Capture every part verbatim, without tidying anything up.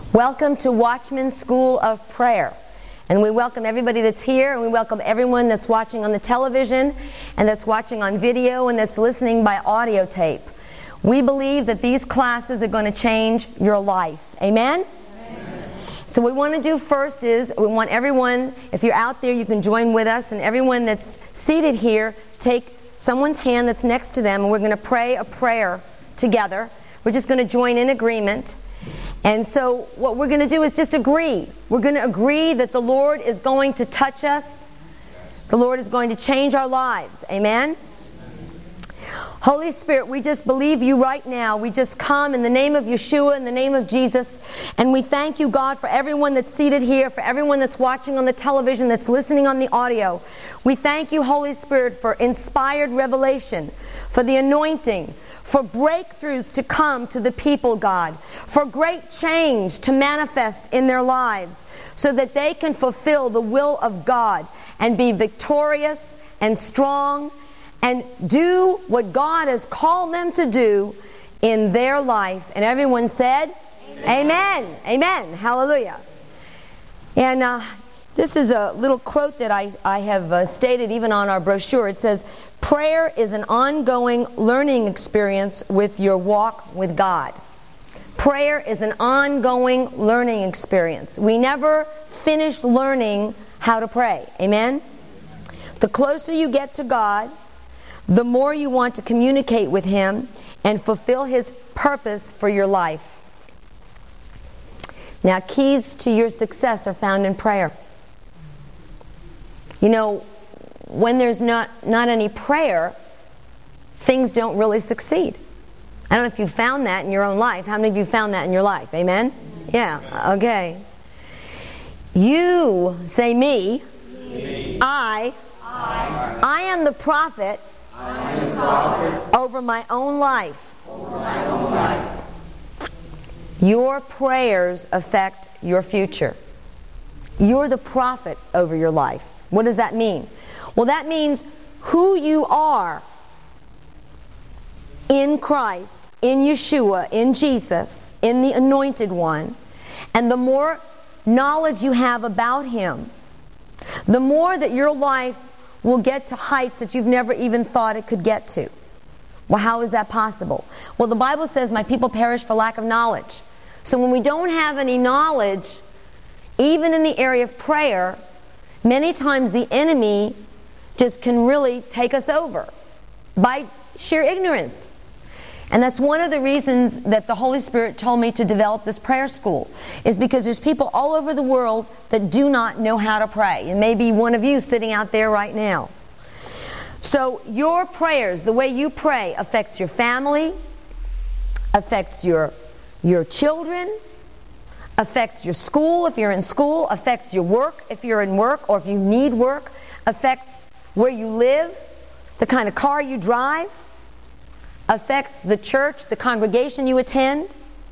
Welcome to Watchman School of Prayer. And we welcome everybody that's here, and we welcome everyone that's watching on the television, and that's watching on video, and that's listening by audio tape. We believe that these classes are going to change your life. Amen? Amen. So what we want to do first is, we want everyone, if you're out there, you can join with us, and everyone that's seated here, to take someone's hand that's next to them, and we're going to pray a prayer together. We're just going to join in agreement. And so what we're going to do is just agree. We're going to agree that the Lord is going to touch us. The Lord is going to change our lives. Amen? Holy Spirit, we just believe you right now. We just come in the name of Yeshua, in the name of Jesus. And we thank you, God, for everyone that's seated here, for everyone that's watching on the television, that's listening on the audio. We thank you, Holy Spirit, for inspired revelation, for the anointing, for breakthroughs to come to the people, God, for great change to manifest in their lives so that they can fulfill the will of God and be victorious and strong and do what God has called them to do in their life. And everyone said, Amen. Amen. Amen. Hallelujah. And uh, this is a little quote that I, I have uh, stated even on our brochure. It says, prayer is an ongoing learning experience with your walk with God. Prayer is an ongoing learning experience. We never finish learning how to pray. Amen? The closer you get to God, the more you want to communicate with Him and fulfill His purpose for your life. Now, keys to your success are found in prayer. You know, when there's not, not any prayer, things don't really succeed. I don't know if you found that in your own life. How many of you found that in your life? Amen? Yeah, okay. You, say me, me. I, I, I am the prophet, I am the prophet over my own life. Over my own life. Your prayers affect your future. You're the prophet over your life. What does that mean? Well, that means who you are in Christ, in Yeshua, in Jesus, in the Anointed One, and the more knowledge you have about Him, the more that your life will get to heights that you've never even thought it could get to. Well, how is that possible? Well, the Bible says, my people perish for lack of knowledge. So when we don't have any knowledge, even in the area of prayer, many times the enemy just can really take us over by sheer ignorance. And that's one of the reasons that the Holy Spirit told me to develop this prayer school, is because there's people all over the world that do not know how to pray. And maybe one of you sitting out there right now. So your prayers, the way you pray, affects your family, affects your, your children, affects your school if you're in school, affects your work if you're in work or if you need work, affects where you live, the kind of car you drive, affects the church, the congregation you attend,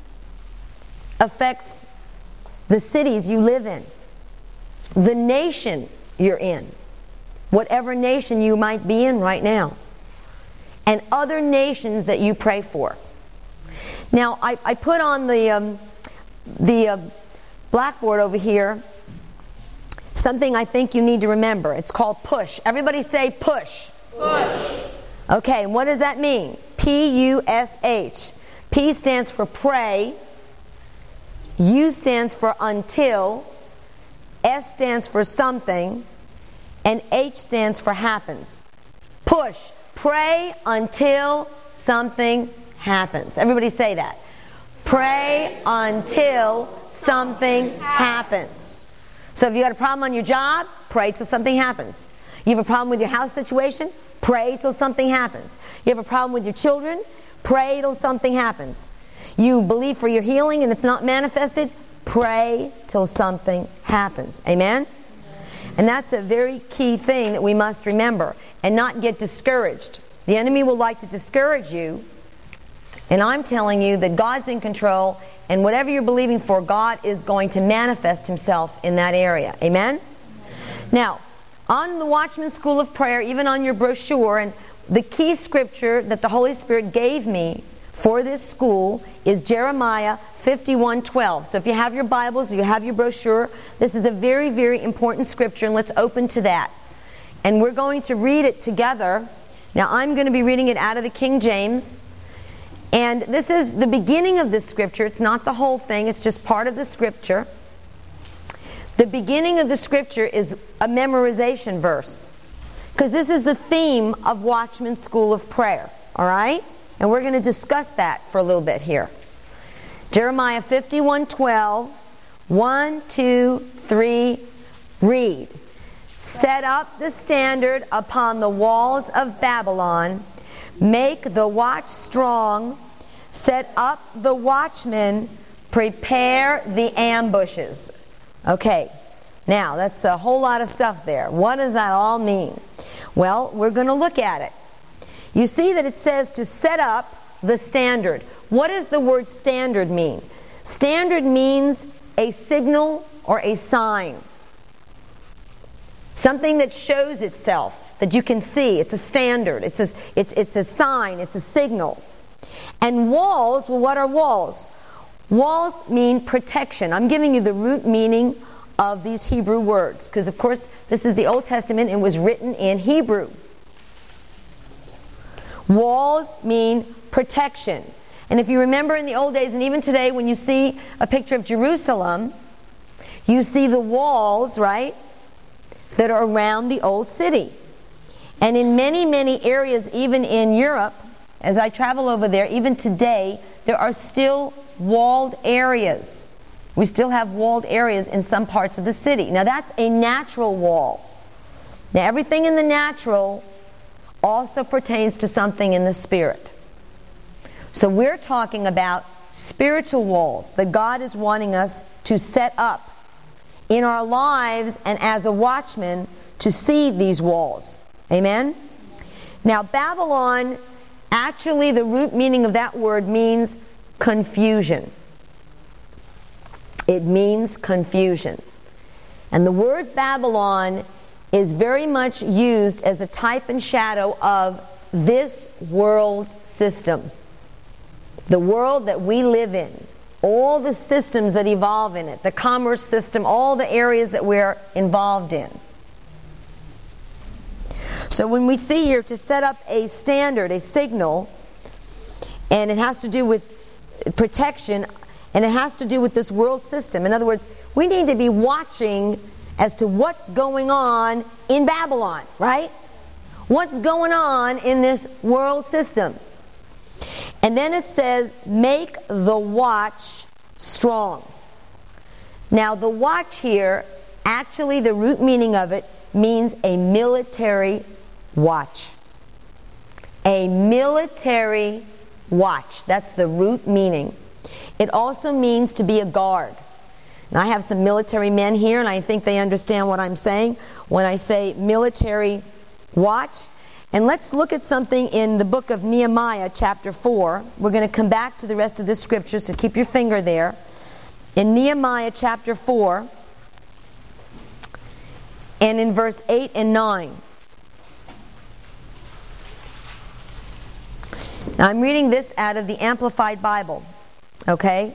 affects the cities you live in, the nation you're in, whatever nation you might be in right now, and other nations that you pray for. Now, I, I put on the um, the uh, blackboard over here something I think you need to remember. It's called push. Everybody say push. Push. Okay, and what does that mean? P U S H. P stands for pray. U stands for until. S stands for something. And H stands for happens. Push. Pray until something happens. Everybody say that. Pray until something happens. So if you got a problem on your job, pray till something happens. You have a problem with your house situation, pray till something happens. You have a problem with your children, pray till something happens. You believe for your healing and it's not manifested, pray till something happens. Amen? And that's a very key thing that we must remember and not get discouraged. The enemy will like to discourage you. And I'm telling you that God's in control, and whatever you're believing for, God is going to manifest Himself in that area. Amen? Amen. Now, on the Watchman School of Prayer, even on your brochure, and the key scripture that the Holy Spirit gave me for this school is Jeremiah fifty-one twelve. So if you have your Bibles, or you have your brochure, this is a very, very important scripture, and let's open to that. And we're going to read it together. Now, I'm going to be reading it out of the King James. And this is the beginning of this scripture. It's not the whole thing. It's just part of the scripture. The beginning of the scripture is a memorization verse, because this is the theme of Watchman's School of Prayer. All right? And we're going to discuss that for a little bit here. Jeremiah fifty-one twelve, one, two, three, read. Set up the standard upon the walls of Babylon. Make the watch strong. Set up the watchmen. Prepare the ambushes. Okay, now that's a whole lot of stuff there. What does that all mean? Well, we're going to look at it. You see that it says to set up the standard. What does the word standard mean? Standard means a signal or a sign. Something that shows itself, that you can see. It's a standard. It's a, it's, it's a sign. It's a signal. And walls, well, what are walls? Walls mean protection. I'm giving you the root meaning of these Hebrew words, because, of course, this is the Old Testament and was written in Hebrew. Walls mean protection. And if you remember in the old days, and even today, when you see a picture of Jerusalem, you see the walls, right, that are around the old city. And in many, many areas, even in Europe, as I travel over there, even today, there are still walled areas. We still have walled areas in some parts of the city. Now, that's a natural wall. Now, everything in the natural also pertains to something in the spirit. So we're talking about spiritual walls that God is wanting us to set up in our lives and as a watchman to see these walls. Amen? Now, Babylon, actually the root meaning of that word means confusion. It means confusion. And the word Babylon is very much used as a type and shadow of this world's system. The world that we live in. All the systems that evolve in it. The commerce system, all the areas that we're involved in. So when we see here to set up a standard, a signal, and it has to do with protection, and it has to do with this world system. In other words, we need to be watching as to what's going on in Babylon, right? What's going on in this world system. And then it says, make the watch strong. Now, the watch here, actually the root meaning of it means a military watch. A military watch. That's the root meaning. It also means to be a guard. Now, I have some military men here, and I think they understand what I'm saying when I say military watch. And let's look at something in the book of Nehemiah, chapter four. We're going to come back to the rest of this scripture, so keep your finger there. In Nehemiah, chapter four, and in verse eight and nine. Now, I'm reading this out of the Amplified Bible. Okay?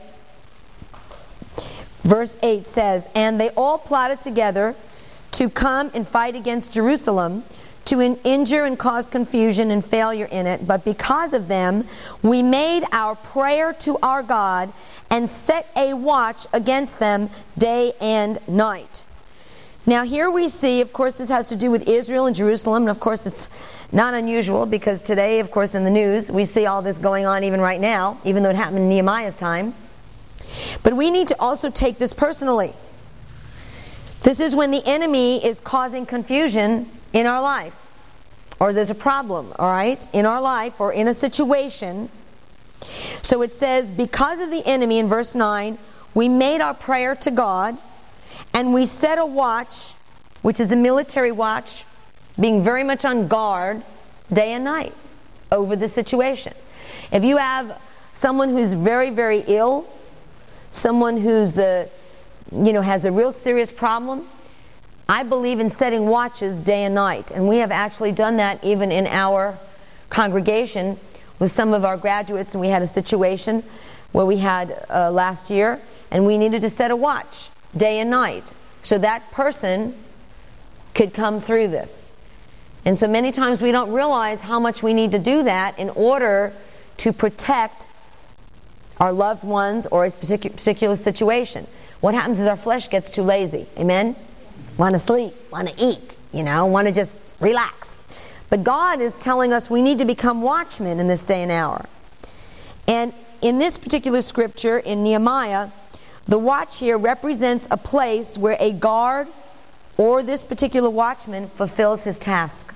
Verse eight says, and they all plotted together to come and fight against Jerusalem, to in- injure and cause confusion and failure in it. But because of them, we made our prayer to our God and set a watch against them day and night. Now here we see, of course, this has to do with Israel and Jerusalem. And of course, it's not unusual because today, of course, in the news, we see all this going on even right now, even though it happened in Nehemiah's time. But we need to also take this personally. This is when the enemy is causing confusion in our life. Or there's a problem, all right, in our life or in a situation. So it says, because of the enemy, in verse nine, we made our prayer to God, and we set a watch, which is a military watch, being very much on guard day and night over the situation. If you have someone who's very, very ill, someone who's, uh, you know, has a real serious problem, I believe in setting watches day and night. And we have actually done that even in our congregation. with some of our graduates, and we had a situation where we had uh, last year, and we needed to set a watch day and night so that person could come through this. And so many times we don't realize how much we need to do that in order to protect our loved ones or a particular, particular situation. What happens is our flesh gets too lazy. Amen? Want to sleep, want to eat, you know, want to just relax. But God is telling us we need to become watchmen in this day and hour. And in this particular scripture, in Nehemiah, the watch here represents a place where a guard or this particular watchman fulfills his task.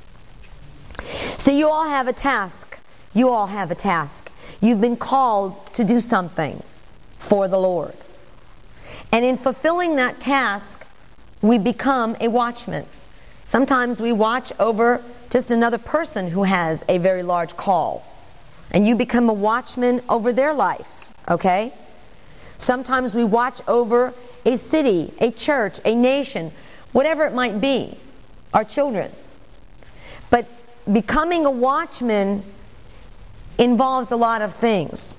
So you all have a task. You all have a task. You've been called to do something for the Lord. And in fulfilling that task, we become a watchman. Sometimes we watch over just another person who has a very large call. And you become a watchman over their life. Okay? Sometimes we watch over a city, a church, a nation, whatever it might be, our children. But becoming a watchman involves a lot of things.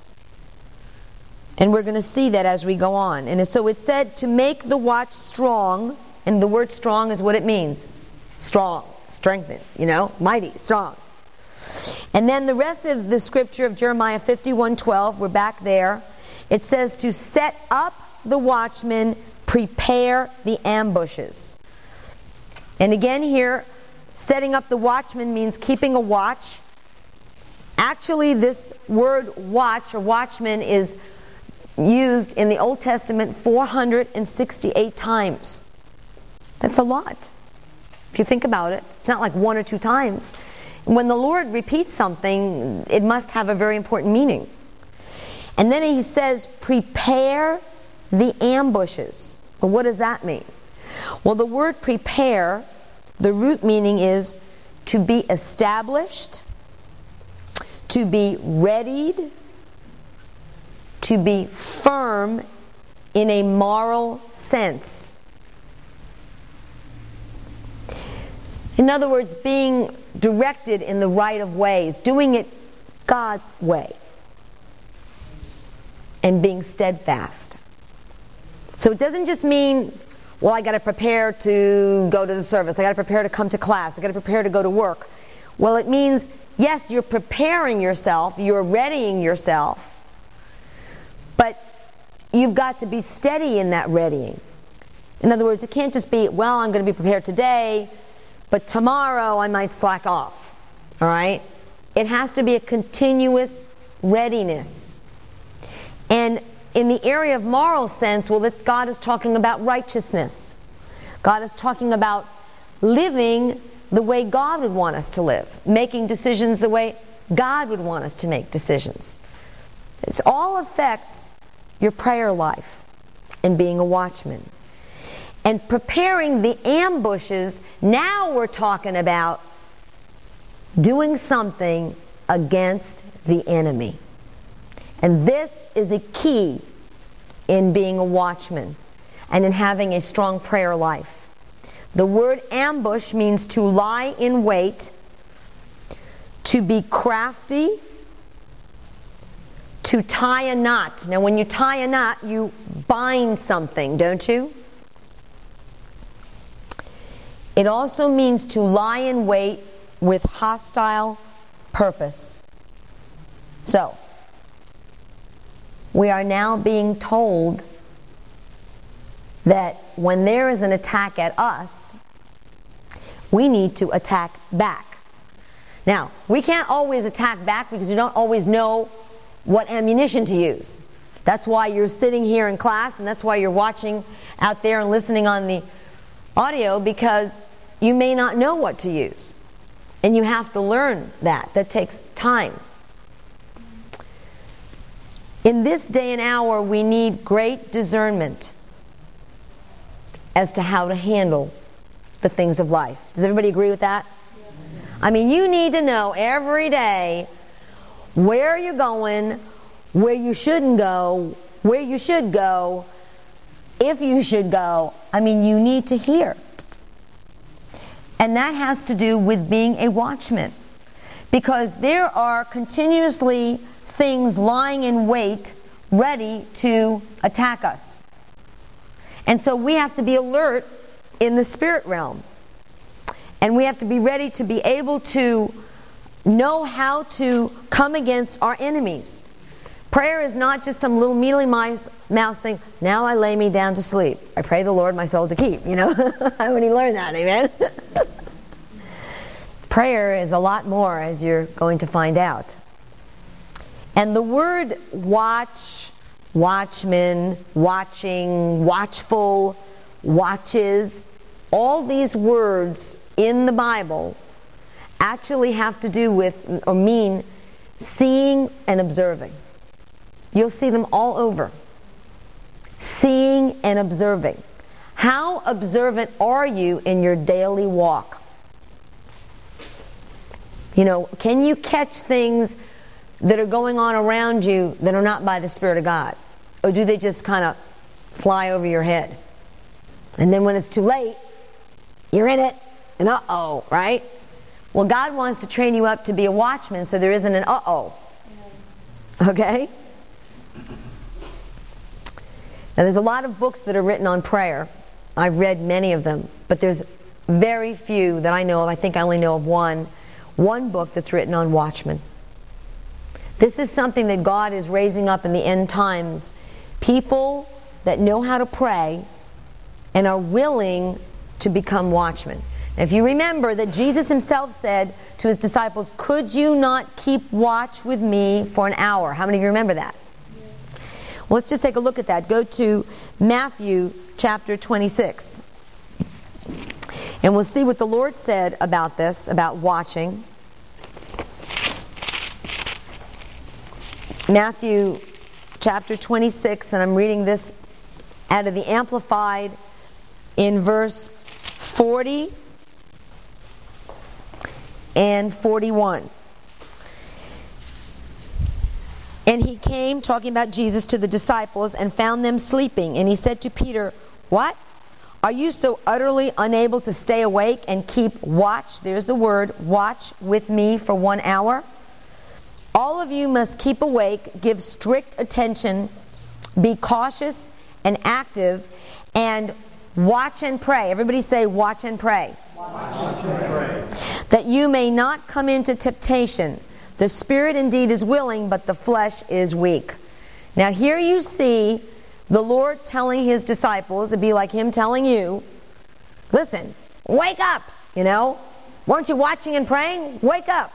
And we're going to see that as we go on. And so it said to make the watch strong, and the word strong is what it means. Strong, strengthen, you know, mighty, strong. And then the rest of the scripture of Jeremiah fifty-one twelve, we're back there. It says to set up the watchmen, prepare the ambushes. And again here, setting up the watchman means keeping a watch. Actually, this word watch or watchman is used in the Old Testament four hundred sixty-eight times. That's a lot. If you think about it, it's not like one or two times. When the Lord repeats something, it must have a very important meaning. And then he says, prepare the ambushes. Well, what does that mean? Well, the word prepare, the root meaning is to be established, to be readied, to be firm in a moral sense. In other words, being directed in the right of ways, doing it God's way, and being steadfast. So it doesn't just mean, well, I got to prepare to go to the service, I got to prepare to come to class, I got to prepare to go to work. Well, it means, yes, you're preparing yourself, you're readying yourself, but you've got to be steady in that readying. In other words, it can't just be, well, I'm going to be prepared today, but tomorrow I might slack off. All right? It has to be a continuous readiness. And in the area of moral sense, well, that God is talking about righteousness. God is talking about living the way God would want us to live, making decisions the way God would want us to make decisions. It all affects your prayer life and being a watchman. And preparing the ambushes, now we're talking about doing something against the enemy. And this is a key in being a watchman and in having a strong prayer life. The word ambush means to lie in wait, to be crafty, to tie a knot. Now when you tie a knot, you bind something, don't you? It also means to lie in wait with hostile purpose. So, we are now being told that when there is an attack at us, we need to attack back. Now, we can't always attack back because you don't always know what ammunition to use. That's why you're sitting here in class, and that's why you're watching out there and listening on the audio, because you may not know what to use. And you have to learn that. That takes time. In this day and hour, we need great discernment as to how to handle the things of life. Does everybody agree with that? Yes. I mean, you need to know every day where you're going, where you shouldn't go, where you should go, if you should go. I mean, you need to hear. And that has to do with being a watchman. because there are continuously things lying in wait, ready to attack us. And so we have to be alert in the spirit realm. And we have to be ready to be able to know how to come against our enemies. Prayer is not just some little mealy mouse thing. Now I lay me down to sleep. I pray the Lord my soul to keep. You know, I already learned that, amen? Prayer is a lot more, as you're going to find out. And the word watch, watchman, watching, watchful, watches, all these words in the Bible actually have to do with or mean seeing and observing. You'll see them all over. Seeing and observing. How observant are you in your daily walk? You know, can you catch things that are going on around you that are not by the Spirit of God? Or do they just kind of fly over your head? And then when it's too late, you're in it, and uh-oh, right? Well, God wants to train you up to be a watchman so there isn't an uh-oh. Okay? Now, there's a lot of books that are written on prayer. I've read many of them, but there's very few that I know of. I think I only know of one. One book that's written on watchmen. This is something that God is raising up in the end times. People that know how to pray and are willing to become watchmen. Now, if you remember that Jesus himself said to his disciples, could you not keep watch with me for an hour? How many of you remember that? Yes. Well, let's just take a look at that. Go to Matthew chapter twenty-six. And we'll see what the Lord said about this, about watching. Matthew chapter twenty-six, and I'm reading this out of the Amplified in verse forty and forty-one. And he came, talking about Jesus, to the disciples and found them sleeping. And he said to Peter, what? Are you so utterly unable to stay awake and keep watch? There's the word, watch with me for one hour. All of you must keep awake, give strict attention, be cautious and active, and watch and pray. Everybody say, watch and pray. Watch and pray. That you may not come into temptation. The spirit indeed is willing, but the flesh is weak. Now here you see the Lord telling his disciples, it'd be like him telling you, listen, wake up, you know. Weren't you watching and praying? Wake up.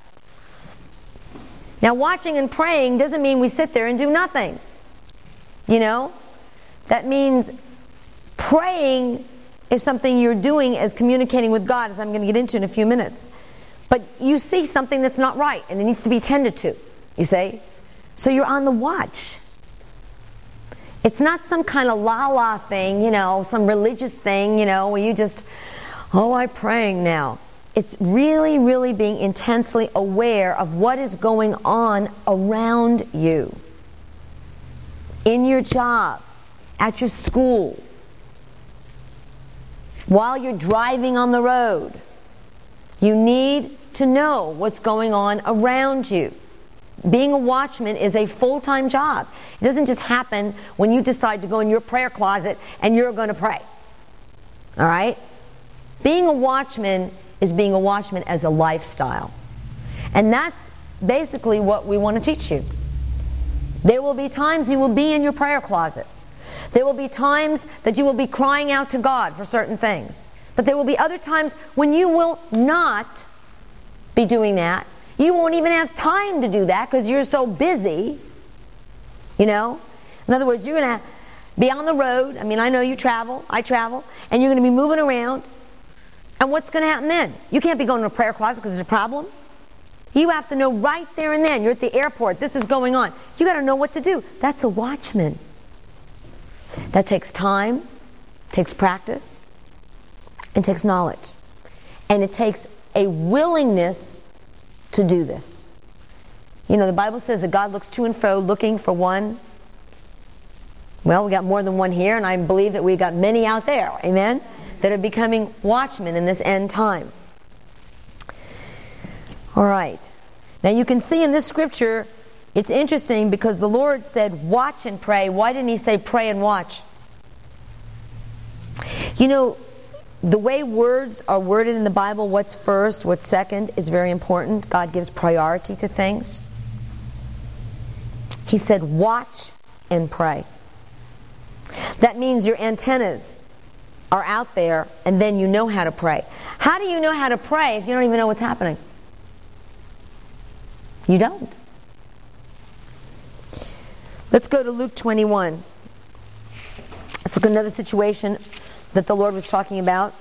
Now watching and praying doesn't mean we sit there and do nothing. You know? That means praying is something you're doing as communicating with God, as I'm going to get into in a few minutes. But you see something that's not right, and it needs to be tended to, you say. So you're on the watch. It's not some kind of la-la thing, you know, some religious thing, you know, where you just, oh, I'm praying now. It's really, really being intensely aware of what is going on around you. In your job, at your school, while you're driving on the road. You need to know what's going on around you. Being a watchman is a full-time job. It doesn't just happen when you decide to go in your prayer closet and you're going to pray. All right? Being a watchman is being a watchman as a lifestyle. And that's basically what we want to teach you. There will be times you will be in your prayer closet. There will be times that you will be crying out to God for certain things. But there will be other times when you will not be doing that. You won't even have time to do that because you're so busy. You know? In other words, you're going to be on the road. I mean, I know you travel. I travel. And you're going to be moving around. And what's going to happen then? You can't be going to a prayer closet because there's a problem. You have to know right there and then. You're at the airport. This is going on. You got to know what to do. That's a watchman. That takes time, takes practice, and takes knowledge. And it takes a willingness to do this. You know, the Bible says that God looks to and fro looking for one. Well, we got more than one here, and I believe that we got many out there, amen, that are becoming watchmen in this end time. All right. Now you can see in this scripture, it's interesting because the Lord said, watch and pray. Why didn't He say pray and watch? You know, the way words are worded in the Bible, what's first, what's second, is very important. God gives priority to things. He said, watch and pray. That means your antennas are out there, and then you know how to pray. How do you know how to pray if you don't even know what's happening? You don't. Let's go to Luke twenty-one. Let's look at another situation that the Lord was talking about.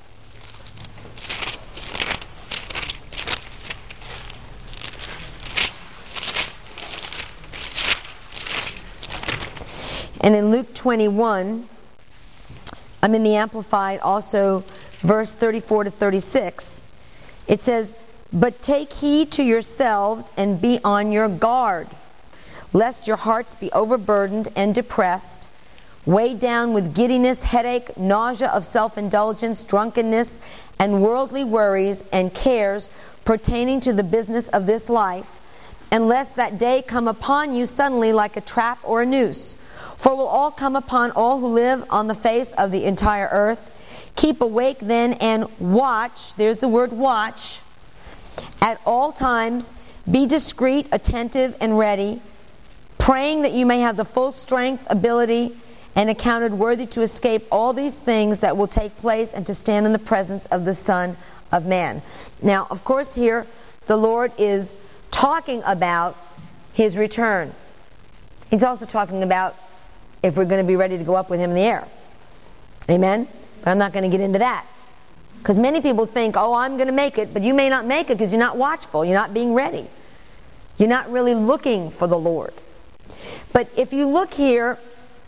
And in Luke twenty-one, I'm in the Amplified also, verse thirty-four to thirty-six. It says, "But take heed to yourselves and be on your guard, lest your hearts be overburdened and depressed, weighed down with giddiness, headache, nausea of self-indulgence, drunkenness, and worldly worries and cares pertaining to the business of this life, and lest that day come upon you suddenly like a trap or a noose. For it will all come upon all who live on the face of the entire earth. Keep awake then and watch," there's the word watch, "at all times, be discreet, attentive, and ready, praying that you may have the full strength, ability, and accounted worthy to escape all these things that will take place and to stand in the presence of the Son of Man." Now, of course, here the Lord is talking about His return. He's also talking about if we're going to be ready to go up with Him in the air. Amen? But I'm not going to get into that. Because many people think, oh, I'm going to make it, but you may not make it because you're not watchful. You're not being ready. You're not really looking for the Lord. But if you look here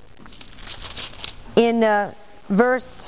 in uh, verse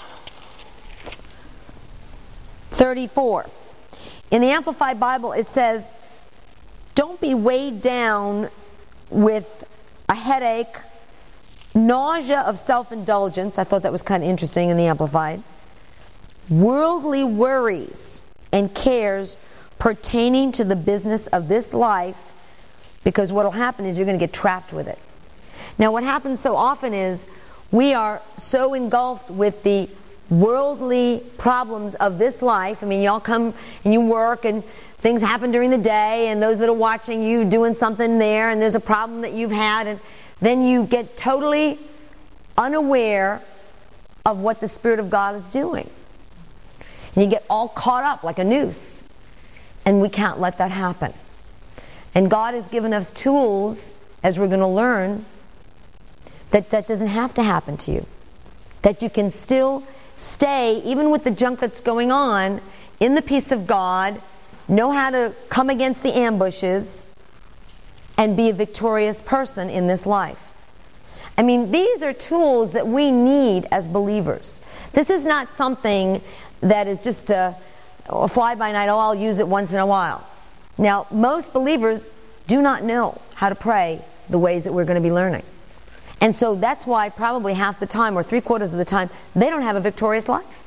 thirty-four, in the Amplified Bible it says, don't be weighed down with a headache, nausea of self-indulgence. I thought that was kind of interesting in the Amplified. Worldly worries and cares pertaining to the business of this life, because what will happen is you're going to get trapped with it. Now, what happens so often is we are so engulfed with the worldly problems of this life. I mean, y'all come and you work and things happen during the day, and those that are watching you doing something there, and there's a problem that you've had, and then you get totally unaware of what the Spirit of God is doing. And you get all caught up like a noose. And we can't let that happen. And God has given us tools, as we're going to learn, that that doesn't have to happen to you. That you can still stay, even with the junk that's going on, in the peace of God, know how to come against the ambushes, and be a victorious person in this life. I mean, these are tools that we need as believers. This is not something that is just a, a fly-by-night, oh, I'll use it once in a while. Now, most believers do not know how to pray the ways that we're going to be learning. And so that's why probably half the time, or three-quarters of the time, they don't have a victorious life.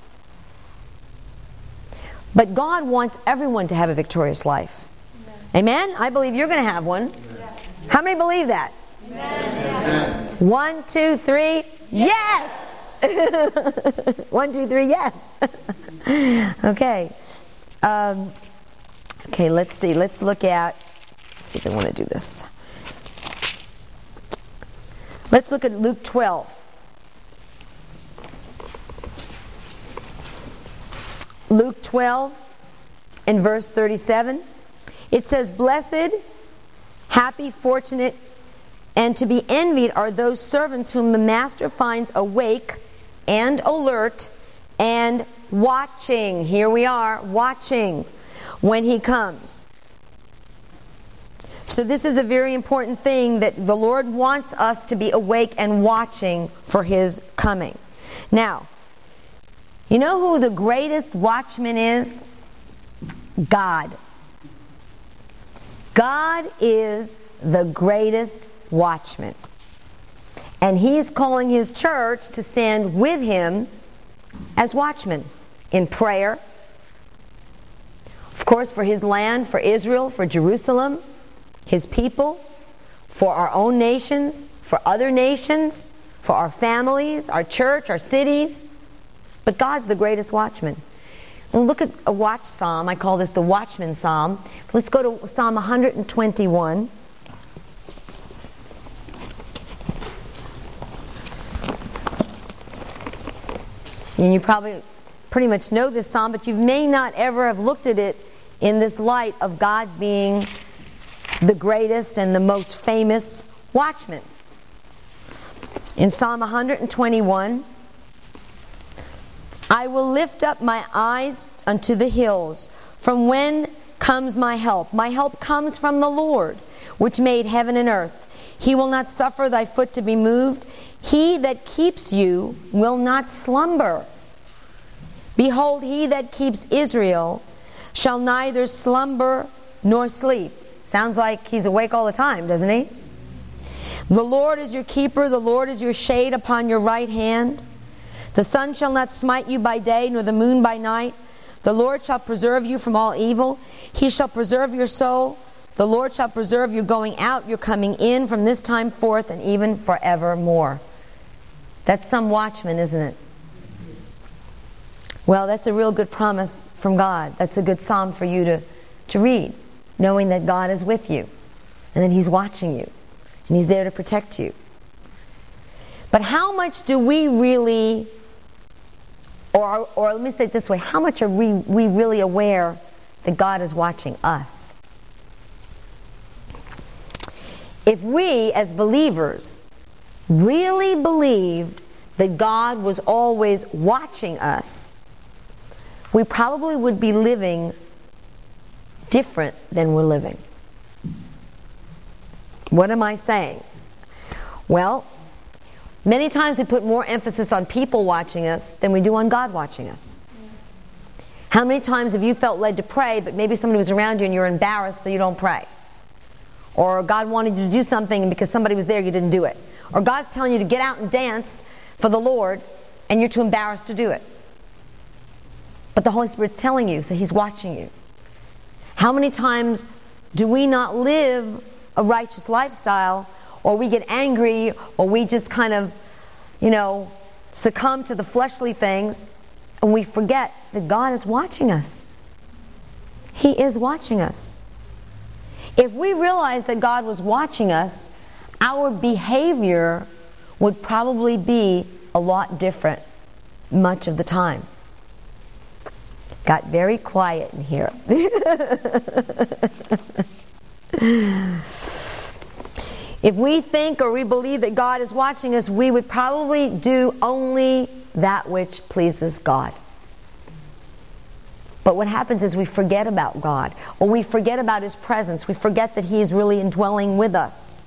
But God wants everyone to have a victorious life. Amen? Amen? I believe you're going to have one. How many believe that? Amen. One, two, three. Yes! yes. One, two, three, yes. Okay. Um, okay, let's see. Let's look at, let's see if I want to do this. Let's look at Luke twelve. Luke twelve and verse thirty-seven. It says, "Blessed, happy, fortunate, and to be envied are those servants whom the master finds awake and alert and watching." Here we are, watching when he comes. So this is a very important thing, that the Lord wants us to be awake and watching for His coming. Now, you know who the greatest watchman is? God. God is the greatest watchman. And He's calling His church to stand with Him as watchmen in prayer, Of course, for His land, for Israel, for Jerusalem, His people, for our own nations, for other nations, for our families, our church, our cities. But God's the greatest watchman. And look at a watch psalm. I call this the Watchman Psalm. Let's go to Psalm one hundred twenty-one. And you probably pretty much know this psalm, but you may not ever have looked at it in this light of God being the greatest and the most famous watchman. In Psalm one hundred twenty-one, I will lift up my eyes unto the hills. From when comes my help? My help comes from the Lord, which made heaven and earth. He will not suffer thy foot to be moved. He that keeps you will not slumber. Behold, he that keeps Israel shall neither slumber nor sleep. Sounds like he's awake all the time, doesn't he? The Lord is your keeper. The Lord is your shade upon your right hand. The sun shall not smite you by day, nor the moon by night. The Lord shall preserve you from all evil. He shall preserve your soul. The Lord shall preserve your going out, your coming in, from this time forth and even forevermore. That's some watchman, isn't it? Well, that's a real good promise from God. That's a good psalm for you to, to read, knowing that God is with you and that He's watching you and He's there to protect you. But how much do we really, or, or let me say it this way, how much are we, we really aware that God is watching us? If we, as believers, really believed that God was always watching us, we probably would be living different than we're living. What am I saying? Well, many times we put more emphasis on people watching us than we do on God watching us. How many times have you felt led to pray, but maybe somebody was around you and you're embarrassed so you don't pray? Or God wanted you to do something and because somebody was there you didn't do it. Or God's telling you to get out and dance for the Lord and you're too embarrassed to do it. But the Holy Spirit's telling you, so He's watching you. How many times do we not live a righteous lifestyle, or we get angry, or we just kind of, you know, succumb to the fleshly things, and we forget that God is watching us. He is watching us. If we realized that God was watching us, our behavior would probably be a lot different much of the time. Got very quiet in here. If we think or we believe that God is watching us, we would probably do only that which pleases God. But what happens is we forget about God, or we forget about His presence. We forget that He is really indwelling with us.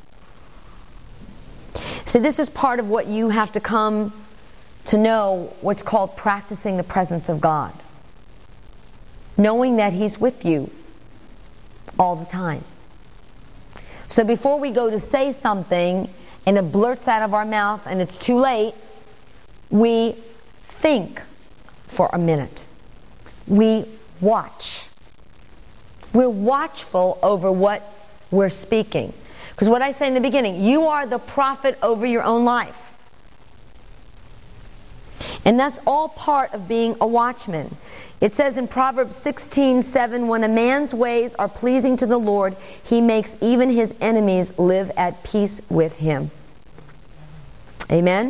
So this is part of what you have to come to know, what's called practicing the presence of God. Knowing that He's with you all the time. So before we go to say something and it blurts out of our mouth and it's too late, we think for a minute. We watch. We're watchful over what we're speaking. Because what I say in the beginning, you are the prophet over your own life. And that's all part of being a watchman. It says in Proverbs sixteen seven, when a man's ways are pleasing to the Lord, He makes even his enemies live at peace with him. Amen?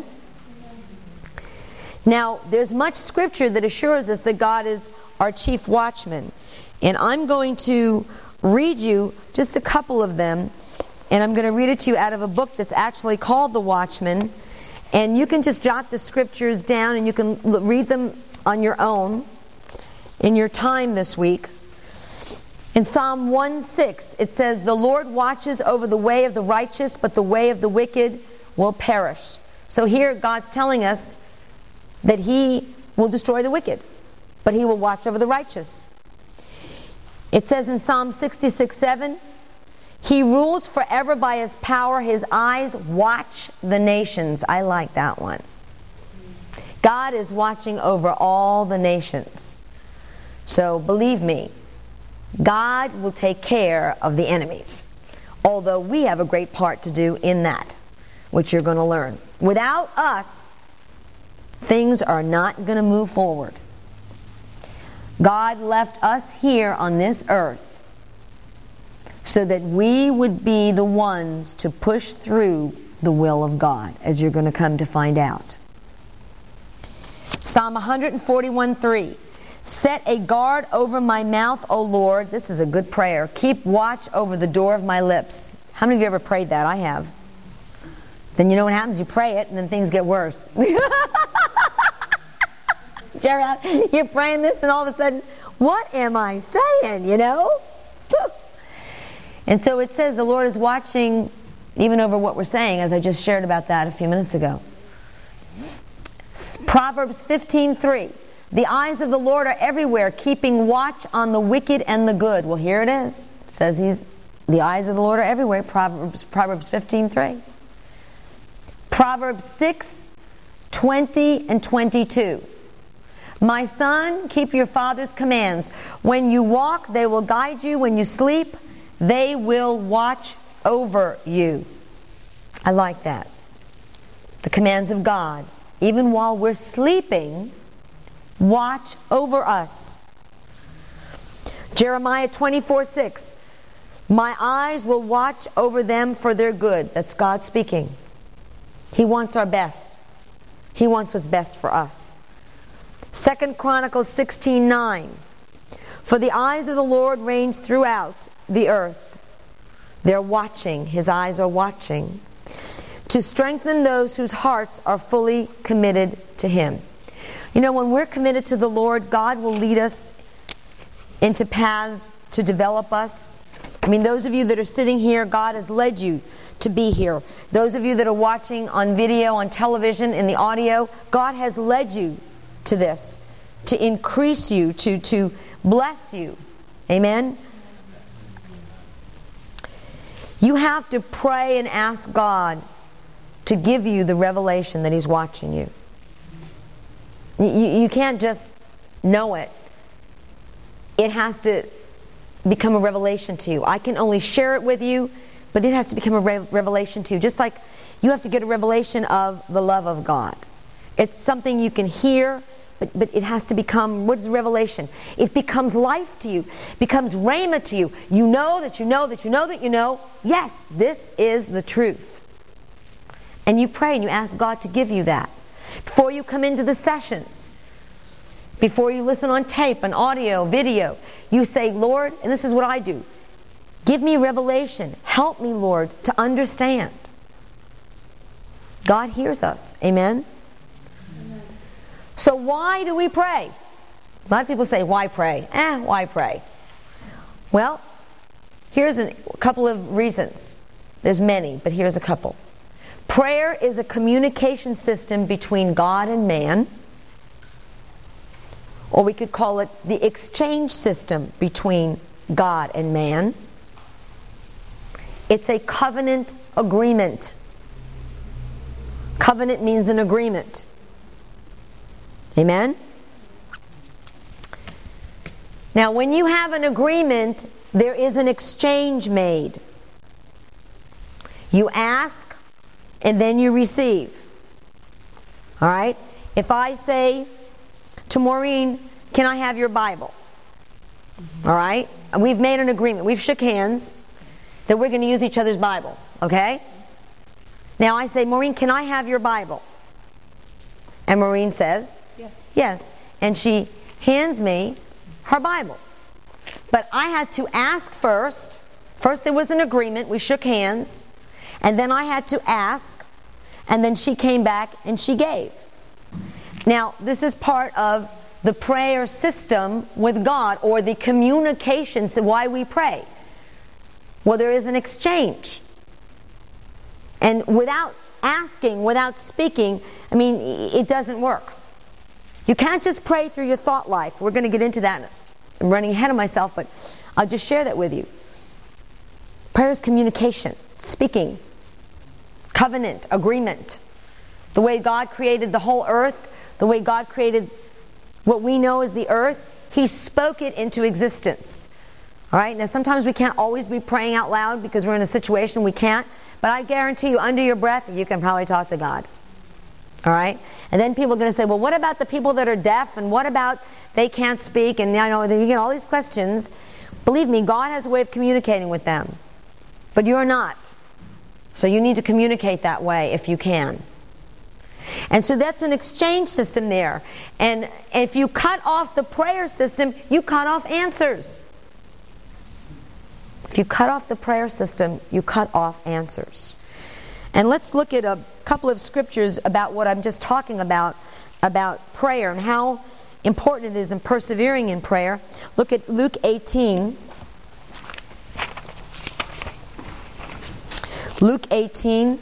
Now, there's much scripture that assures us that God is our chief watchman. And I'm going to read you just a couple of them. And I'm going to read it to you out of a book that's actually called The Watchman. And you can just jot the scriptures down and you can l- read them on your own in your time this week. In Psalm one six, it says, the Lord watches over the way of the righteous, but the way of the wicked will perish. So here God's telling us that He will destroy the wicked, but He will watch over the righteous. It says in Psalm sixty-six seven, He rules forever by His power. His eyes watch the nations. I like that one. God is watching over all the nations. So believe me, God will take care of the enemies. Although we have a great part to do in that, which you're going to learn. Without us, things are not going to move forward. God left us here on this earth so that we would be the ones to push through the will of God, as you're going to come to find out. Psalm one forty-one three. Set a guard over my mouth, O Lord. This is a good prayer. Keep watch over the door of my lips. How many of you ever prayed that? I have. Then you know what happens? You pray it and then things get worse. Gerald, you're praying this and all of a sudden, what am I saying, you know? And so it says the Lord is watching even over what we're saying, as I just shared about that a few minutes ago. Proverbs fifteen three. The eyes of the Lord are everywhere, keeping watch on the wicked and the good. Well, here it is. It says he's the eyes of the Lord are everywhere. Proverbs Proverbs fifteen three. Proverbs six twenty and twenty-two. My son, keep your father's commands. When you walk, they will guide you. When you sleep, they will watch over you. I like that. The commands of God. Even while we're sleeping, watch over us. Jeremiah twenty-four six. My eyes will watch over them for their good. That's God speaking. He wants our best. He wants what's best for us. Second Chronicles sixteen nine. For the eyes of the Lord range throughout the earth. They're watching. His eyes are watching. To strengthen those whose hearts are fully committed to Him. You know, when we're committed to the Lord, God will lead us into paths to develop us. I mean, those of you that are sitting here, God has led you to be here. Those of you that are watching on video, on television, in the audio, God has led you to this, to increase you, to, to bless you. Amen? You have to pray and ask God to give you the revelation that He's watching you. You, you can't just know it. It has to become a revelation to you. I can only share it with you, but it has to become a re- revelation to you. Just like you have to get a revelation of the love of God. It's something you can hear, but, but it has to become, what is revelation? It becomes life to you. It becomes rhema to you. You know that you know that you know that you know, yes, this is the truth. And you pray and you ask God to give you that. Before you come into the sessions, before you listen on tape, on audio, video, you say, Lord, and this is what I do, give me revelation. Help me, Lord, to understand. God hears us. Amen? Amen. So why do we pray? A lot of people say, why pray? Eh, why pray? Well, here's a couple of reasons. There's many, but here's a couple. Prayer is a communication system between God and man, or we could call it the exchange system between God and man. It's a covenant agreement. Covenant means an agreement. Amen? Now, when you have an agreement, there is an exchange made. You ask, and then you receive. All right? If I say to Maureen, can I have your Bible? All right? And we've made an agreement. We've shook hands that we're going to use each other's Bible. Okay? Now I say, Maureen, can I have your Bible? And Maureen says, yes. Yes. And she hands me her Bible. But I had to ask first. First there was an agreement. We shook hands. And then I had to ask, and then she came back and she gave. Now, this is part of the prayer system with God, or the communications, why we pray. Well, there is an exchange. And without asking, without speaking, I mean, it doesn't work. You can't just pray through your thought life. We're going to get into that. I'm running ahead of myself, but I'll just share that with you. Prayer is communication, speaking. Covenant, agreement. The way God created the whole earth, the way God created what we know as the earth, He spoke it into existence. All right? Now, sometimes we can't always be praying out loud because we're in a situation we can't. But I guarantee you, under your breath, you can probably talk to God. All right? And then people are going to say, well, what about the people that are deaf? And what about they can't speak? And I know you get all these questions. Believe me, God has a way of communicating with them. But you're not. So you need to communicate that way if you can. And so that's an exchange system there. And if you cut off the prayer system, you cut off answers. If you cut off the prayer system, you cut off answers. And let's look at a couple of scriptures about what I'm just talking about, about prayer and how important it is in persevering in prayer. Look at Luke eighteen. Luke eighteen.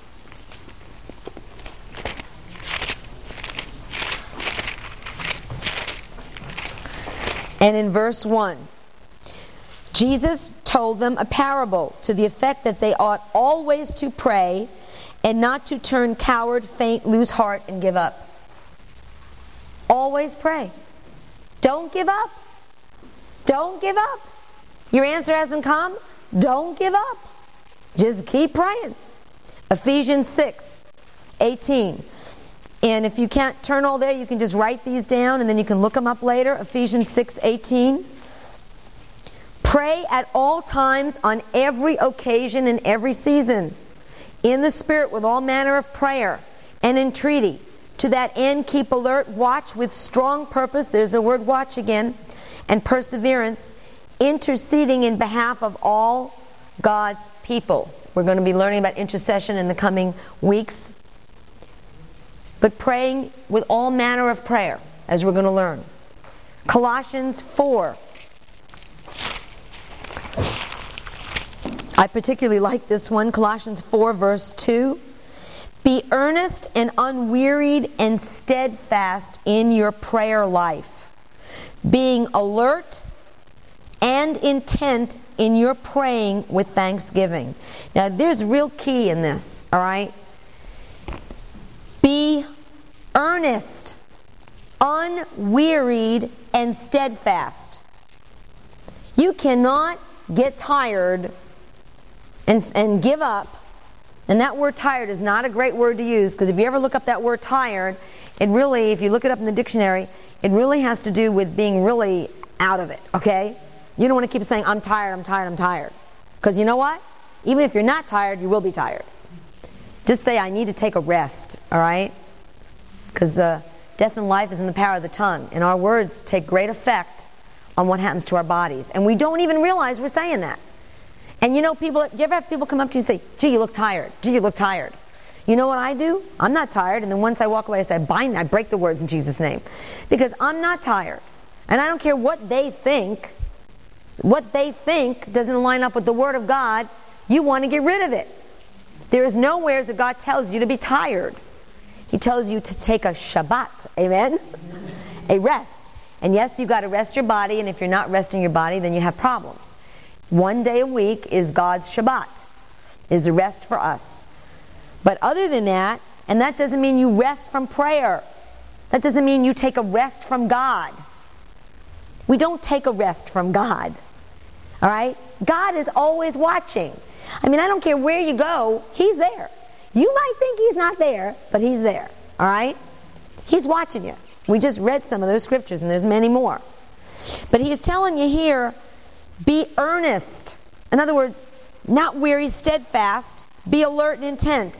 And in verse one, Jesus told them a parable to the effect that they ought always to pray and not to turn coward, faint, lose heart, and give up. Always pray. Don't give up. Don't give up. Your answer hasn't come? Don't give up. Just keep praying. Ephesians six eighteen. And if you can't turn all there, you can just write these down and then you can look them up later. Ephesians six eighteen. Pray at all times, on every occasion, in every season, in the Spirit with all manner of prayer and entreaty. To that end, keep alert, watch with strong purpose, there's the word watch again, and perseverance, interceding in behalf of all God's people. We're going to be learning about intercession in the coming weeks. But praying with all manner of prayer, as we're going to learn. Colossians four. I particularly like this one, Colossians four, verse two. Be earnest and unwearied and steadfast in your prayer life, being alert and intent in your praying with thanksgiving. Now, there's real key in this, all right? Be earnest, unwearied, and steadfast. You cannot get tired and, and give up. And that word tired is not a great word to use, because if you ever look up that word tired, it really, if you look it up in the dictionary, it really has to do with being really out of it, okay? You don't want to keep saying, I'm tired, I'm tired, I'm tired. Because you know what? Even if you're not tired, you will be tired. Just say, I need to take a rest, all right? Because uh, death and life is in the power of the tongue, and our words take great effect on what happens to our bodies. And we don't even realize we're saying that. And you know, people, do you ever have people come up to you and say, gee, you look tired. Gee, you look tired. You know what I do? I'm not tired. And then once I walk away, I say, bind, I break the words in Jesus' name. Because I'm not tired. And I don't care what they think. What they think doesn't line up with the Word of God. You want to get rid of it. There is nowhere that God tells you to be tired. He tells you to take a Shabbat. Amen? A rest. And yes, you've got to rest your body. And if you're not resting your body, then you have problems. One day a week is God's Shabbat, is a rest for us. But other than that, and that doesn't mean you rest from prayer. That doesn't mean you take a rest from God. We don't take a rest from God. All right? God is always watching. I mean, I don't care where you go, He's there. You might think He's not there, but He's there. All right? He's watching you. We just read some of those scriptures, and there's many more. But He's telling you here, be earnest. In other words, not weary, steadfast. Be alert and intent.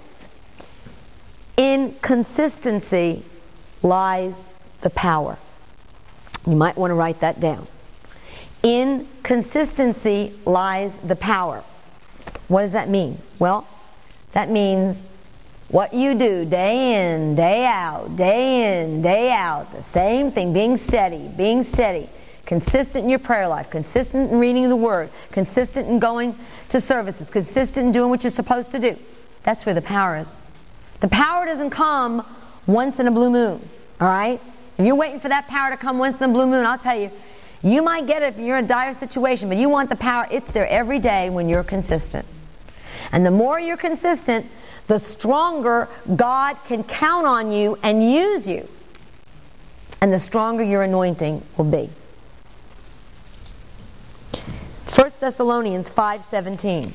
In consistency lies the power. You might want to write that down. In consistency lies the power. What does that mean? Well, that means what you do day in, day out, day in, day out. The same thing, being steady, being steady. Consistent in your prayer life, consistent in reading the Word, consistent in going to services, consistent in doing what you're supposed to do. That's where the power is. The power doesn't come once in a blue moon, all right? If you're waiting for that power to come once in a blue moon, I'll tell you, you might get it if you're in a dire situation, but you want the power. It's there every day when you're consistent. And the more you're consistent, the stronger God can count on you and use you. And the stronger your anointing will be. Thessalonians five seventeen.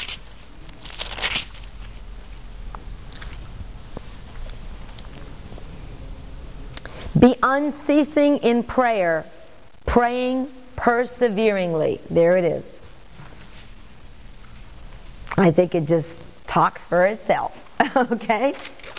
Be unceasing in prayer, praying perseveringly. There it is. I think it just talks for itself. Okay?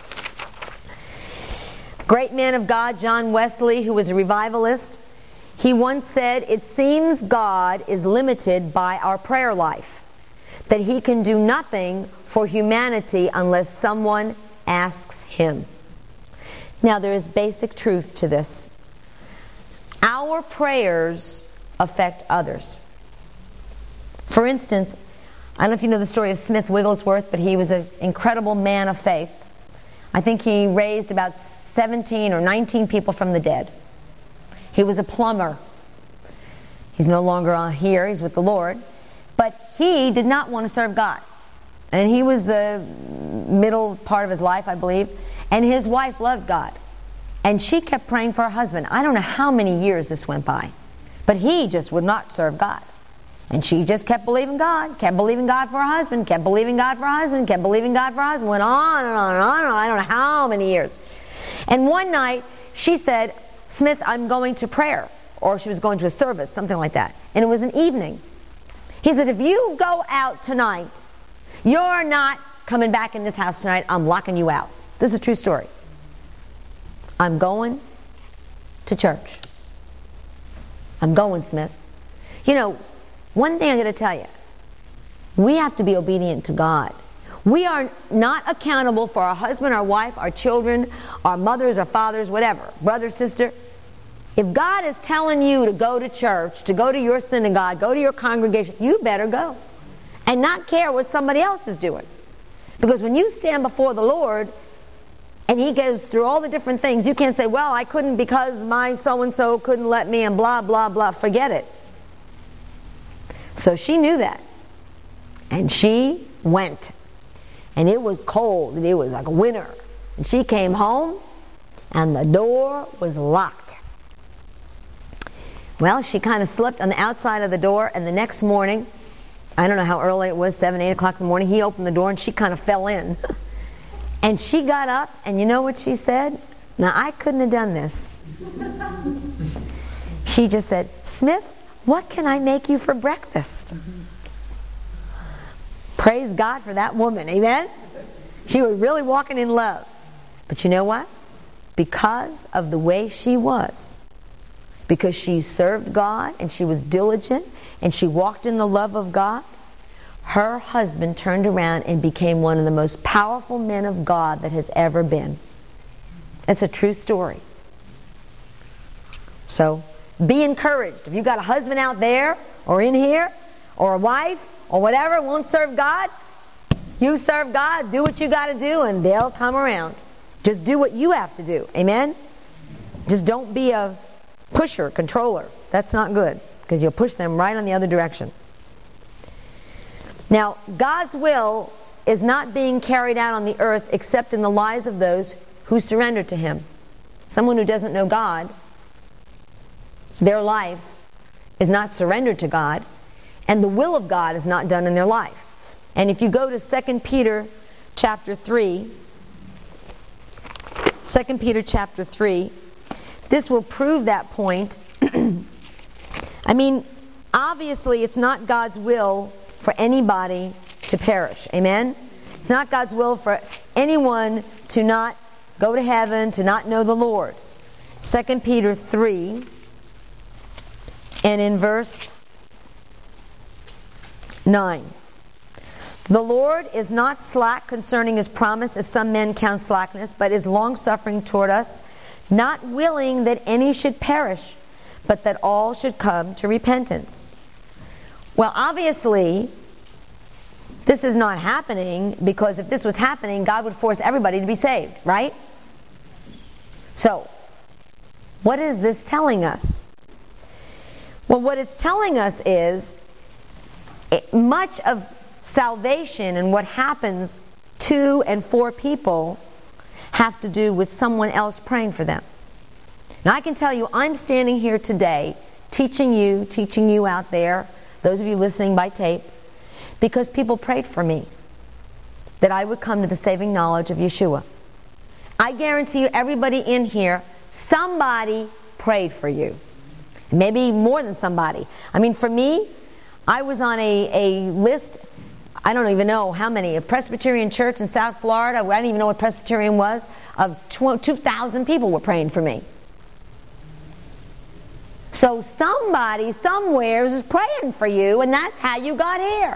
Great man of God, John Wesley, who was a revivalist, he once said, "It seems God is limited by our prayer life, that He can do nothing for humanity unless someone asks Him." Now, there is basic truth to this. Our prayers affect others. For instance, I don't know if you know the story of Smith Wigglesworth, but he was an incredible man of faith. I think he raised about seventeen or nineteen people from the dead. He was a plumber. He's no longer on here, he's with the Lord. But he did not want to serve God. And he was the middle part of his life, I believe. And his wife loved God. And she kept praying for her husband. I don't know how many years this went by. But he just would not serve God. And she just kept believing God, kept believing God for her husband, kept believing God for her husband, kept believing God for her husband. Went on and on and on and on. I don't know how many years. And one night, she said, "Smith, I'm going to prayer." Or she was going to a service, something like that. And it was an evening. He said, "If you go out tonight, you're not coming back in this house tonight. I'm locking you out." This is a true story. "I'm going to church. I'm going, Smith." You know, one thing I'm going to tell you. We have to be obedient to God. We are not accountable for our husband, our wife, our children, our mothers, our fathers, whatever, brother, sister. If God is telling you to go to church, to go to your synagogue, go to your congregation, you better go. And not care what somebody else is doing. Because when you stand before the Lord, and He goes through all the different things, you can't say, "Well, I couldn't because my so-and-so couldn't let me," and blah, blah, blah. Forget it. So she knew that. And she went. And it was cold. And it was like winter. And she came home, and the door was locked. Well, she kind of slept on the outside of the door, and the next morning, I don't know how early it was, seven, eight o'clock in the morning, he opened the door, and she kind of fell in. And she got up, and you know what she said? Now, I couldn't have done this. She just said, "Smith, what can I make you for breakfast?" Praise God for that woman, amen? She was really walking in love. But you know what? Because of the way she was, because she served God, and she was diligent, and she walked in the love of God, her husband turned around and became one of the most powerful men of God that has ever been. It's a true story. So, be encouraged. If you got a husband out there, or in here, or a wife, or whatever, won't serve God, you serve God, do what you got to do, and they'll come around. Just do what you have to do. Amen? Just don't be a pusher, controller. That's not good, because you'll push them right on the other direction. Now, God's will is not being carried out on the earth except in the lives of those who surrender to Him. Someone who doesn't know God, their life is not surrendered to God, and the will of God is not done in their life. And if you go to Second Peter chapter three, Second Peter chapter three, this will prove that point. I mean, obviously it's not God's will for anybody to perish. Amen? It's not God's will for anyone to not go to heaven, to not know the Lord. Second Peter three, and in verse nine. The Lord is not slack concerning His promise, as some men count slackness, but is long-suffering toward us, not willing that any should perish, but that all should come to repentance. Well, obviously, this is not happening, because if this was happening, God would force everybody to be saved, right? So, what is this telling us? Well, what it's telling us is it, much of salvation and what happens to and for people have to do with someone else praying for them. Now, I can tell you, I'm standing here today teaching you, teaching you out there those of you listening by tape, because people prayed for me that I would come to the saving knowledge of Yeshua. I guarantee you, everybody in here, somebody prayed for you. Maybe more than somebody. I mean, for me, I was on a, a list, I don't even know how many, a Presbyterian church in South Florida, I didn't even know what Presbyterian was, of two thousand people were praying for me. So somebody, somewhere is praying for you, and that's how you got here.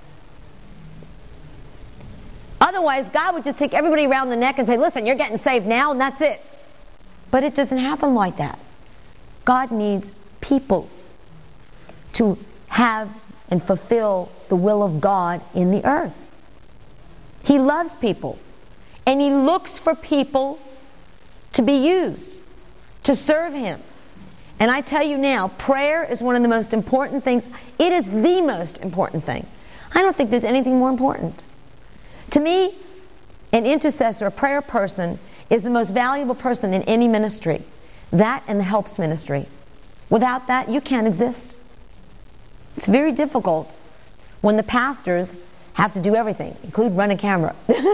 Otherwise, God would just take everybody around the neck and say, listen, you're getting saved now, and that's it. But it doesn't happen like that. God needs people to have and fulfill the will of God in the earth. He loves people, and He looks for people to be used, to serve Him. And I tell you now, prayer is one of the most important things. It is the most important thing. I don't think there's anything more important. To me, an intercessor, a prayer person, is the most valuable person in any ministry. That and the helps ministry. Without that, you can't exist. It's very difficult when the pastors have to do everything, include run a camera.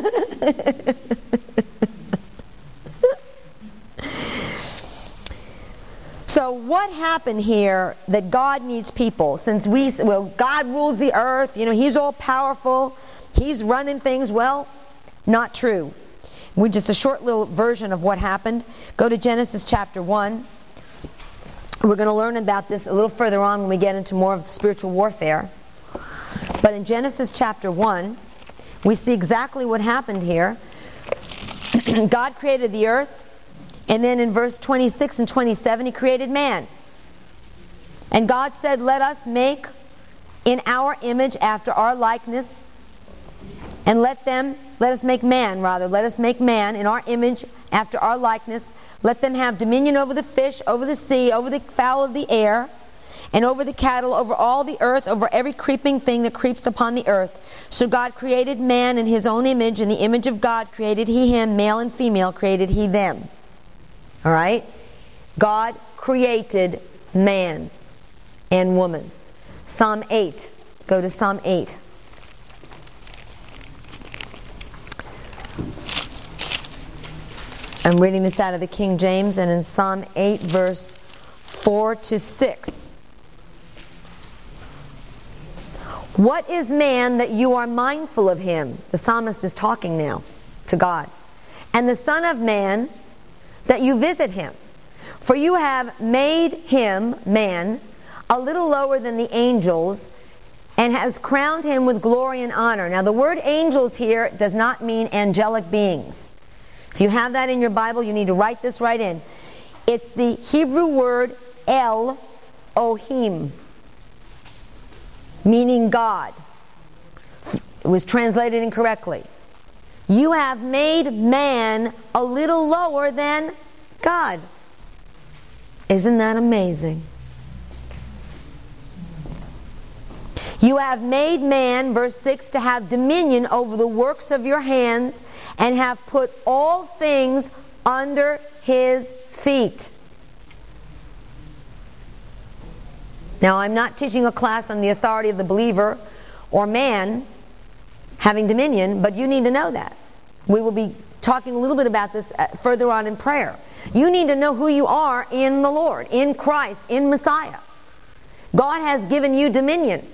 So what happened here that God needs people? Since we, well, God rules the earth, you know, He's all powerful, He's running things. Well, not true. We're just a short little version of what happened. Go to Genesis chapter one. We're going to learn about this a little further on when we get into more of the spiritual warfare. But in Genesis chapter one, we see exactly what happened here. God created the earth. And then in verse twenty-six and twenty-seven, He created man. And God said, let us make in our image after our likeness, and let them, let us make man, rather, let us make man in our image after our likeness. Let them have dominion over the fish, over the sea, over the fowl of the air, and over the cattle, over all the earth, over every creeping thing that creeps upon the earth. So God created man in His own image. In the image of God created He him, male and female created He them. All right? God created man and woman. Psalm eight. Go to Psalm eight. I'm reading this out of the King James, and in Psalm eight, verse four to six. What is man that you are mindful of him? The psalmist is talking now to God. And the Son of Man, that you visit him. For you have made him, man, a little lower than the angels, and has crowned him with glory and honor. Now the word angels here does not mean angelic beings. If you have that in your Bible, you need to write this right in. It's the Hebrew word El-Ohim, meaning God. It was translated incorrectly. You have made man a little lower than God. Isn't that amazing? You have made man, verse six, to have dominion over the works of your hands, and have put all things under his feet. Now, I'm not teaching a class on the authority of the believer or man having dominion, but you need to know that. We will be talking a little bit about this further on in prayer. You need to know who you are in the Lord, in Christ, in Messiah. God has given you dominion.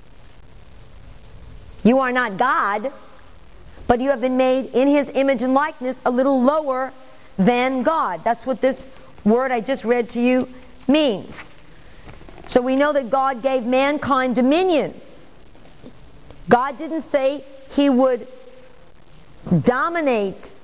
You are not God, but you have been made in His image and likeness a little lower than God. That's what this word I just read to you means. So we know that God gave mankind dominion. God didn't say He would dominate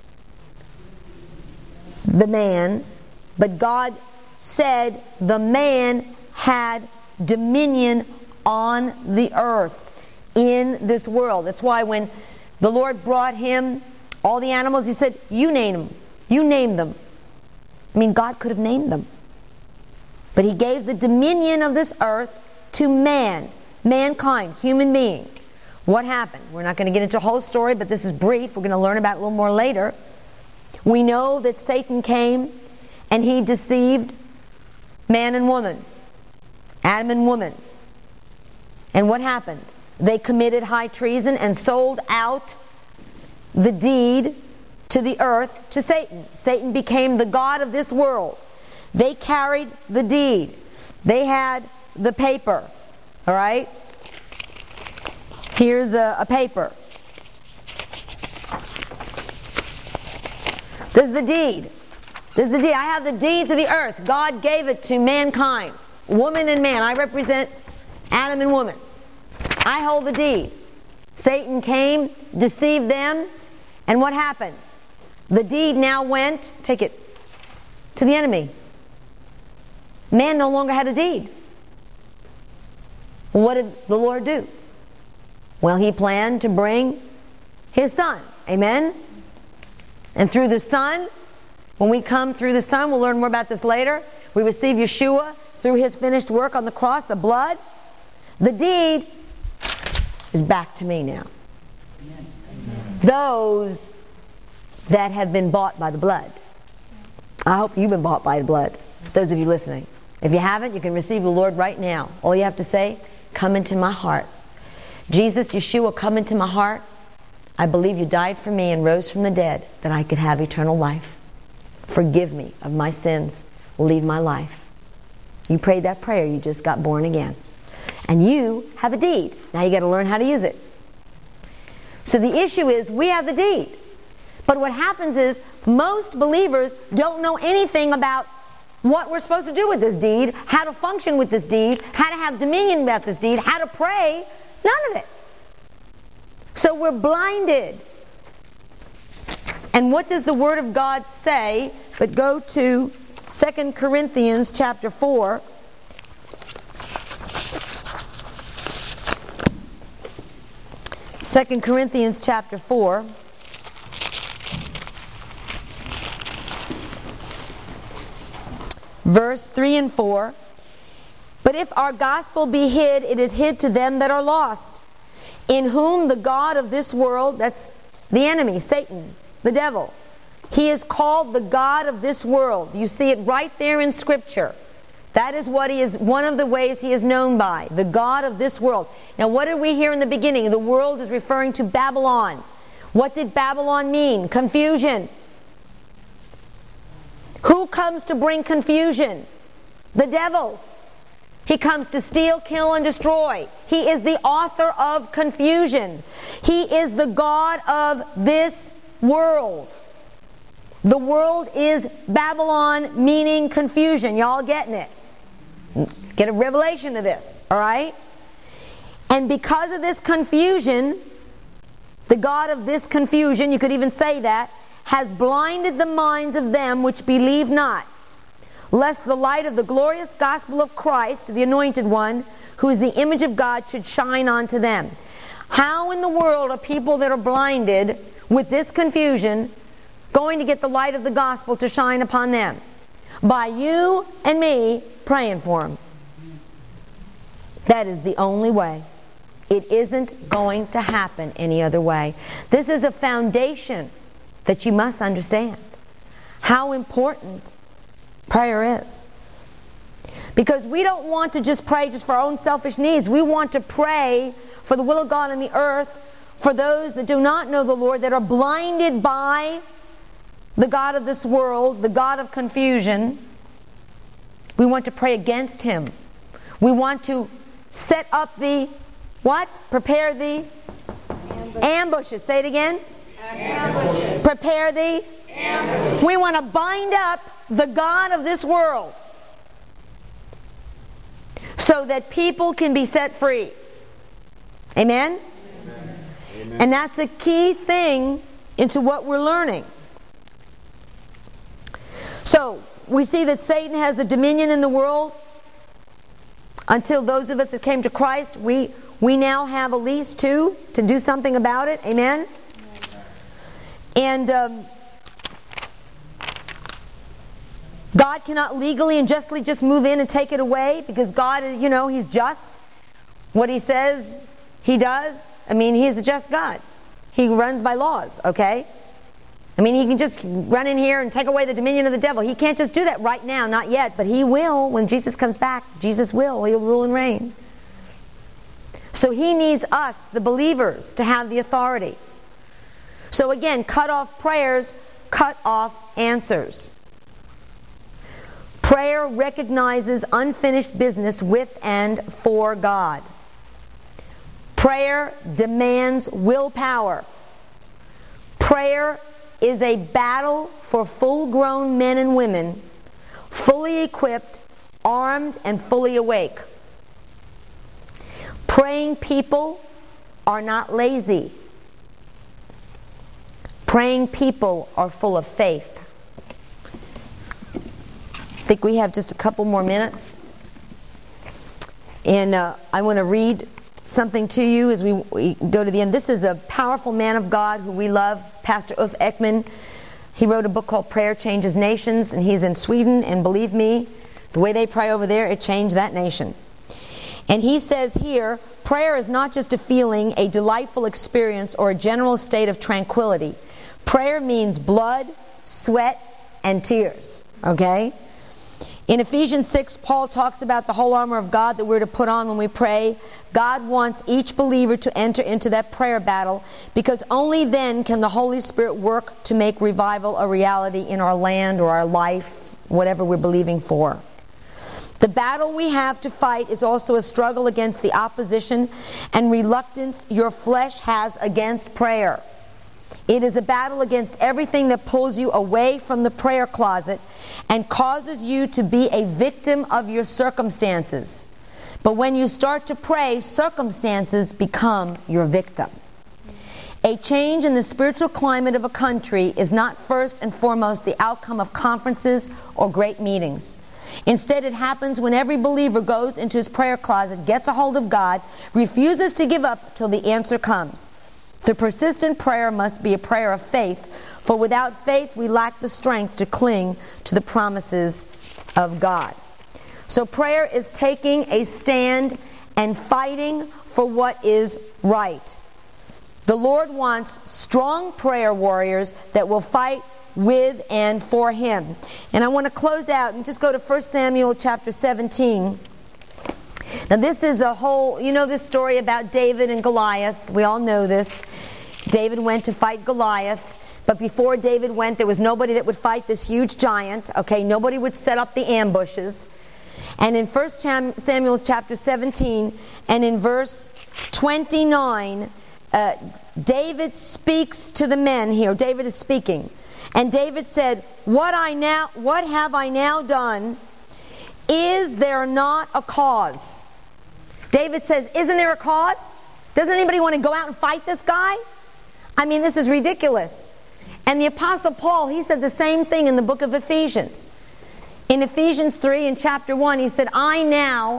the man, but God said the man had dominion on the earth, in this world. That's why when the Lord brought him all the animals, He said, you name them. You name them. I mean, God could have named them. But He gave the dominion of this earth to man, mankind, human being. What happened? We're not going to get into a whole story, but this is brief. We're going to learn about it a little more later. We know that Satan came and he deceived man and woman, Adam and woman. And what happened? They committed high treason and sold out the deed to the earth to Satan. Satan became the god of this world. They carried the deed. They had the paper. All right? Here's a, a paper. This is the deed. This is the deed. I have the deed to the earth. God gave it to mankind. Woman and man. I represent Adam and woman. I hold the deed. Satan came, deceived them, and what happened? The deed now went, take it, to the enemy. Man no longer had a deed. What did the Lord do? Well, He planned to bring His Son. Amen? And through the Son, when we come through the Son, we'll learn more about this later, we receive Yeshua through His finished work on the cross, the blood. The deed is back to me now. Those that have been bought by the blood. I hope you've been bought by the blood. Those of you listening. If you haven't, you can receive the Lord right now. All you have to say, come into my heart. Jesus, Yeshua, come into my heart. I believe you died for me and rose from the dead that I could have eternal life. Forgive me of my sins. Leave my life. You prayed that prayer, you just got born again. And you have a deed. Now you got to learn how to use it. So the issue is, we have the deed. But what happens is, most believers don't know anything about what we're supposed to do with this deed, how to function with this deed, how to have dominion about this deed, how to pray. None of it. So we're blinded. And what does the Word of God say? But go to Second Corinthians chapter four. Second Corinthians chapter four. Verse three and four. But if our gospel be hid, it is hid to them that are lost, in whom the God of this world, that's the enemy, Satan, the devil, he is called the God of this world. You see it right there in Scripture. That is what he is, one of the ways he is known by, the God of this world. Now what did we hear in the beginning? The world is referring to Babylon. What did Babylon mean? Confusion. Who comes to bring confusion? The devil. He comes to steal, kill, and destroy. He is the author of confusion. He is the God of this world. The world is Babylon, meaning confusion. Y'all getting it? Get a revelation of this, all right? And because of this confusion, the God of this confusion, you could even say that, has blinded the minds of them which believe not, lest the light of the glorious gospel of Christ, the Anointed One, who is the image of God, should shine onto them. How in the world are people that are blinded with this confusion going to get the light of the gospel to shine upon them? By you and me praying for them. That is the only way. It isn't going to happen any other way. This is a foundation that you must understand. How important prayer is. Because we don't want to just pray just for our own selfish needs. We want to pray for the will of God on the earth, for those that do not know the Lord, that are blinded by the God of this world, the God of confusion. We want to pray against him. We want to set up the, what? Prepare the Ambush. ambushes. Say it again. Ambushes. Prepare the ambushes. We want to bind up the God of this world so that people can be set free. Amen? Amen? Amen. And that's a key thing into what we're learning. So, we see that Satan has the dominion in the world until those of us that came to Christ, we, we now have a lease too to do something about it. Amen? And um, God cannot legally and justly just move in and take it away because God, you know, He's just. What He says, He does. I mean, He's a just God. He runs by laws, okay? I mean, He can just run in here and take away the dominion of the devil. He can't just do that right now, not yet, but He will when Jesus comes back. Jesus will. He'll rule and reign. So He needs us, the believers, to have the authority. So again, cut off prayers, cut off answers. Prayer recognizes unfinished business with and for God. Prayer demands willpower. Prayer is a battle for full-grown men and women, fully equipped, armed, and fully awake. Praying people are not lazy. Praying people are full of faith. I think we have just a couple more minutes. And uh, I want to read something to you as we, we go to the end. This is a powerful man of God who we love, Pastor Ulf Ekman. He wrote a book called Prayer Changes Nations, and he's in Sweden, and believe me, the way they pray over there, it changed that nation. And he says here, prayer is not just a feeling, a delightful experience, or a general state of tranquility. Prayer means blood, sweat, and tears. Okay? In Ephesians six, Paul talks about the whole armor of God that we're to put on when we pray. God wants each believer to enter into that prayer battle, because only then can the Holy Spirit work to make revival a reality in our land or our life, whatever we're believing for. The battle we have to fight is also a struggle against the opposition and reluctance your flesh has against prayer. It is a battle against everything that pulls you away from the prayer closet and causes you to be a victim of your circumstances. But when you start to pray, circumstances become your victim. A change in the spiritual climate of a country is not first and foremost the outcome of conferences or great meetings. Instead, it happens when every believer goes into his prayer closet, gets a hold of God, refuses to give up till the answer comes. The persistent prayer must be a prayer of faith, for without faith we lack the strength to cling to the promises of God. So prayer is taking a stand and fighting for what is right. The Lord wants strong prayer warriors that will fight with and for Him. And I want to close out and just go to First Samuel chapter seventeen. Now this is a whole, you know this story about David and Goliath. We all know this. David went to fight Goliath, but before David went, there was nobody that would fight this huge giant. Okay, nobody would set up the ambushes. And in First Samuel chapter seventeen and in verse twenty-nine, uh, David speaks to the men here. David is speaking. And David said, What I now, what have I now done? Is there not a cause? David says, isn't there a cause? Doesn't anybody want to go out and fight this guy? I mean, this is ridiculous. And the Apostle Paul, he said the same thing in the book of Ephesians. In Ephesians three, in chapter one, he said, I now,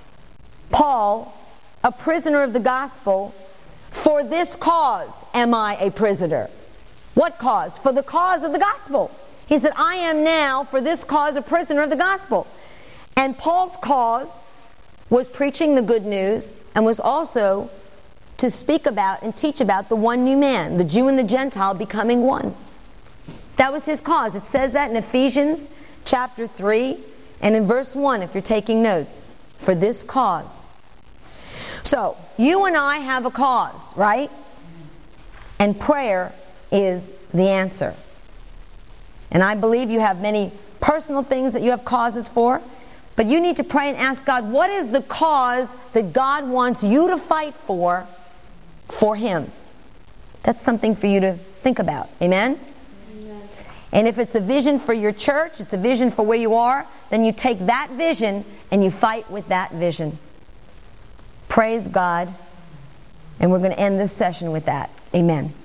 Paul, a prisoner of the gospel, for this cause am I a prisoner. What cause? For the cause of the gospel. He said, I am now, for this cause, a prisoner of the gospel. And Paul's cause was preaching the good news and was also to speak about and teach about the one new man, the Jew and the Gentile becoming one. That was his cause. It says that in Ephesians chapter three and in verse one, if you're taking notes, for this cause. So, you and I have a cause, right? And prayer is the answer. And I believe you have many personal things that you have causes for, but you need to pray and ask God, what is the cause that God wants you to fight for, for Him? That's something for you to think about. Amen? Amen. And if it's a vision for your church, it's a vision for where you are, then you take that vision and you fight with that vision. Praise God. And we're going to end this session with that. Amen.